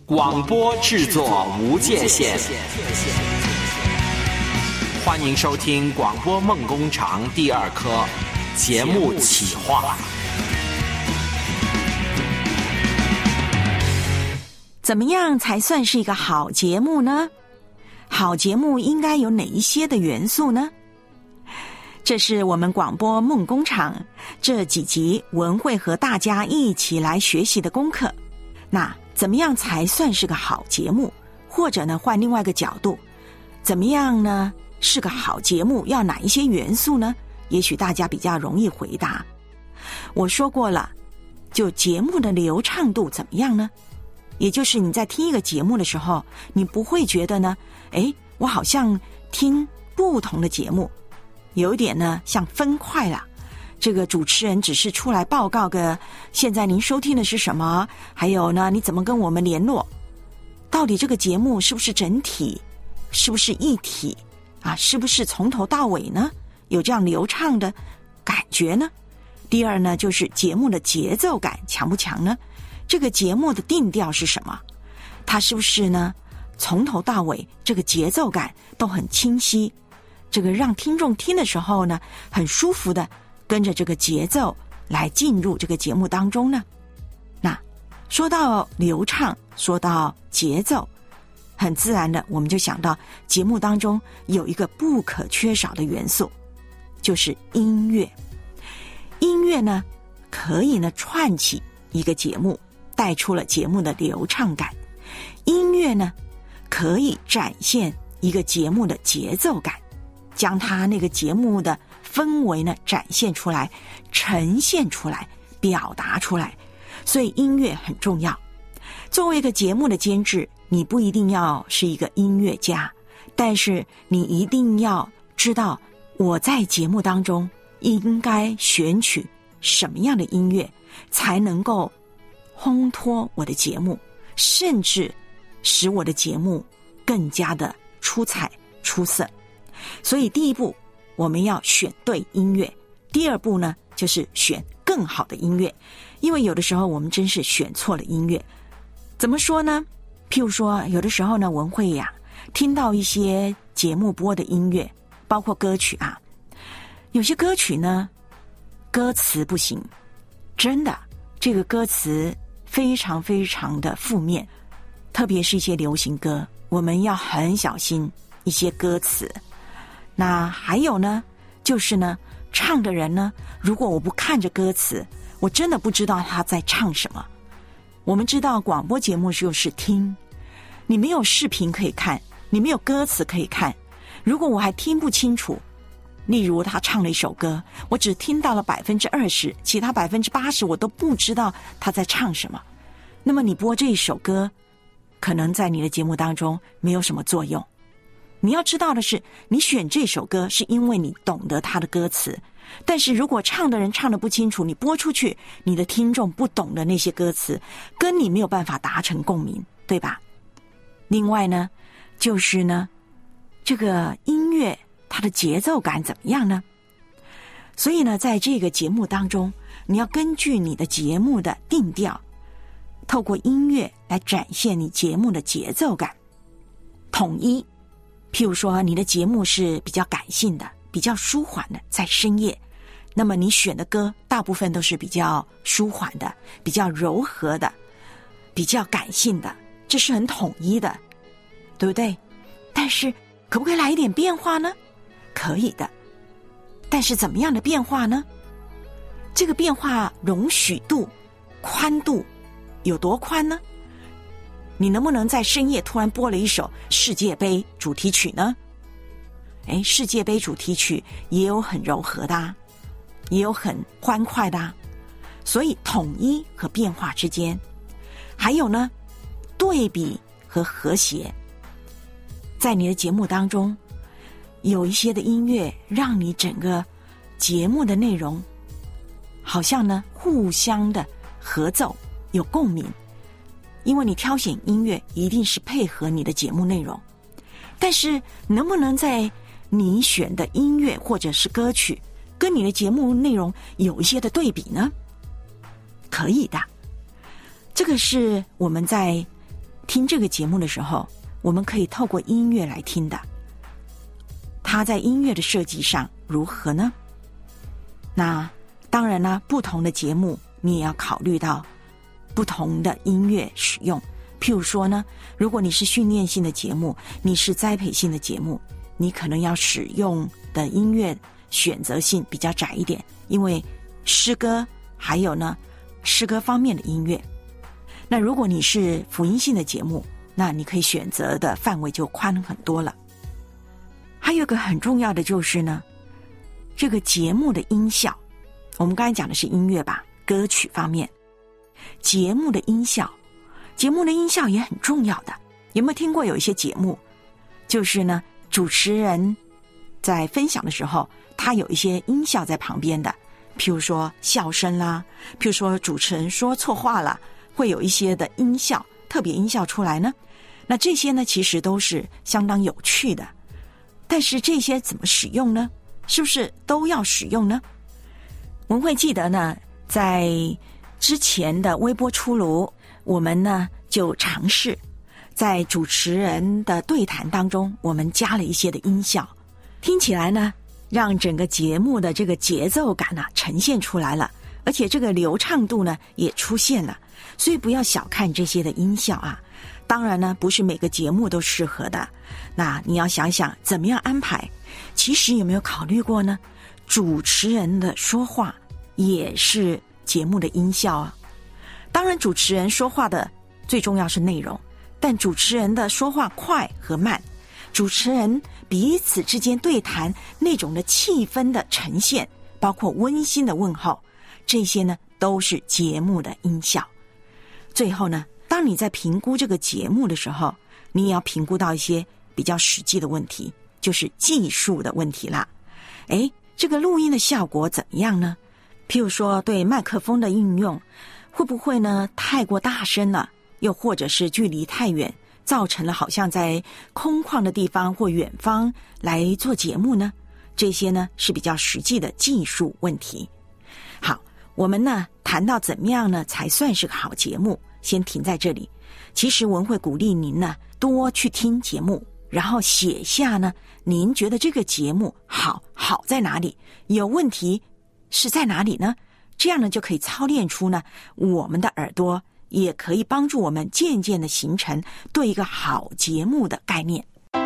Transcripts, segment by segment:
广播制作无界限，欢迎收听广播梦工厂第二科节目企划。 怎么样才算是一个好节目呢？好节目应该有哪一些的元素呢？这是我们广播梦工厂这几集文会和大家一起来学习的功课。那怎么样才算是个好节目？或者呢，换另外一个角度，怎么样呢是个好节目？要哪一些元素呢？也许大家比较容易回答。我说过了，就节目的流畅度怎么样呢？也就是你在听一个节目的时候，你不会觉得呢，我好像听不同的节目，有一点呢像分块了。这个主持人只是出来报告个现在您收听的是什么，还有呢你怎么跟我们联络，到底这个节目是不是整体，是不是一体啊？是不是从头到尾呢有这样流畅的感觉呢？第二呢，就是节目的节奏感强不强呢？这个节目的定调是什么？它是不是呢从头到尾这个节奏感都很清晰，这个让听众听的时候呢很舒服的跟着这个节奏来进入这个节目当中呢？那说到流畅，说到节奏，很自然的我们就想到节目当中有一个不可缺少的元素，就是音乐。音乐呢可以呢串起一个节目，带出了节目的流畅感。音乐呢可以展现一个节目的节奏感，将它那个节目的氛围呢展现出来，呈现出来，表达出来。所以音乐很重要。作为一个节目的监制，你不一定要是一个音乐家，但是你一定要知道我在节目当中应该选取什么样的音乐，才能够烘托我的节目，甚至使我的节目更加的出彩出色。所以第一步我们要选对音乐，第二步呢就是选更好的音乐。因为有的时候我们真是选错了音乐。怎么说呢？譬如说有的时候呢，文慧呀听到一些节目播的音乐，包括歌曲啊，有些歌曲呢歌词不行，真的这个歌词非常非常的负面，特别是一些流行歌，我们要很小心一些歌词。那还有呢，就是呢唱的人呢，如果我不看着歌词，我真的不知道他在唱什么。我们知道广播节目就是听，你没有视频可以看，你没有歌词可以看。如果我还听不清楚，例如他唱了一首歌，我只听到了 20%， 其他 80% 我都不知道他在唱什么，那么你播这一首歌可能在你的节目当中没有什么作用。你要知道的是，你选这首歌是因为你懂得它的歌词，但是如果唱的人唱得不清楚，你播出去，你的听众不懂的那些歌词，跟你没有办法达成共鸣，对吧？另外呢，就是呢，这个音乐它的节奏感怎么样呢？所以呢，在这个节目当中，你要根据你的节目的定调，透过音乐来展现你节目的节奏感，统一。譬如说你的节目是比较感性的，比较舒缓的，在深夜，那么你选的歌大部分都是比较舒缓的，比较柔和的，比较感性的，这是很统一的，对不对？但是可不可以来一点变化呢？可以的。但是怎么样的变化呢？这个变化容许度、宽度有多宽呢？你能不能在深夜突然播了一首世界杯主题曲呢？世界杯主题曲也有很柔和的啊，也有很欢快的啊。所以统一和变化之间，还有呢对比和和谐。在你的节目当中有一些的音乐让你整个节目的内容好像呢互相的合奏，有共鸣。因为你挑选音乐一定是配合你的节目内容，但是能不能在你选的音乐或者是歌曲跟你的节目内容有一些的对比呢？可以的。这个是我们在听这个节目的时候，我们可以透过音乐来听的。它在音乐的设计上如何呢？那当然呢，不同的节目你也要考虑到不同的音乐使用。譬如说呢，如果你是训练性的节目，你是栽培性的节目，你可能要使用的音乐选择性比较窄一点，因为诗歌还有呢诗歌方面的音乐。那如果你是福音性的节目，那你可以选择的范围就宽很多了。还有一个很重要的就是呢，这个节目的音效，我们刚才讲的是音乐吧，歌曲方面，节目的音效也很重要的。有没有听过有一些节目，就是呢主持人在分享的时候，他有一些音效在旁边的，譬如说笑声啦，譬如说主持人说错话了，会有一些的音效，特别音效出来呢。那这些呢其实都是相当有趣的，但是这些怎么使用呢？是不是都要使用呢？我们会记得呢，在之前的微波出炉，我们呢就尝试在主持人的对谈当中，我们加了一些的音效，听起来呢让整个节目的这个节奏感啊呈现出来了，而且这个流畅度呢也出现了。所以不要小看这些的音效啊，当然呢不是每个节目都适合的，那你要想想怎么样安排。其实有没有考虑过呢，主持人的说话也是节目的音效啊。当然主持人说话的最重要是内容，但主持人的说话快和慢，主持人彼此之间对谈那种的气氛的呈现，包括温馨的问候，这些呢都是节目的音效。最后呢，当你在评估这个节目的时候，你也要评估到一些比较实际的问题，就是技术的问题啦。这个录音的效果怎么样呢？譬如说对麦克风的应用，会不会呢太过大声了，又或者是距离太远，造成了好像在空旷的地方或远方来做节目呢？这些呢是比较实际的技术问题。好，我们呢谈到怎么样呢才算是个好节目，先停在这里。其实我们会鼓励您呢多去听节目，然后写下呢您觉得这个节目好在哪里，有问题是在哪里呢？这样呢就可以操练出呢我们的耳朵，也可以帮助我们渐渐的形成对一个好节目的概念。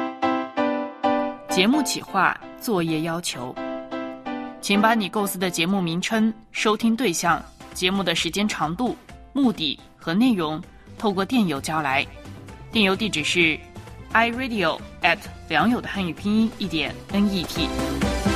节目企划作业要求，请把你构思的节目名称、收听对象、节目的时间长度、目的和内容透过电邮交来，电邮地址是 iradio@良友的汉语拼音1.net。